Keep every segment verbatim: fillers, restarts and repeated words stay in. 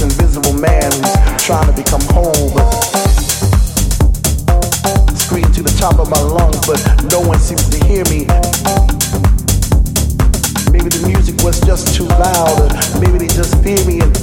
invisible man who's trying to become whole, but scream to the top of my lungs, but no one seems to hear me. Maybe the music was just too loud, or maybe they just fear me. And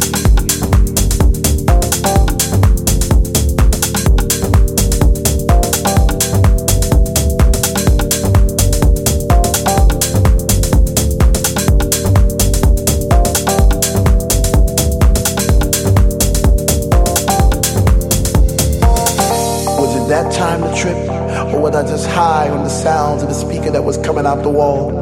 that time to trip, or was I just high on the sounds of the speaker that was coming out the wall?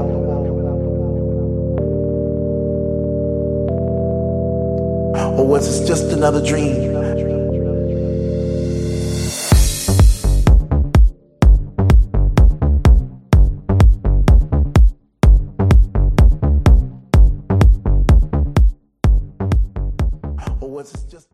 Or was this just another dream? Or was this just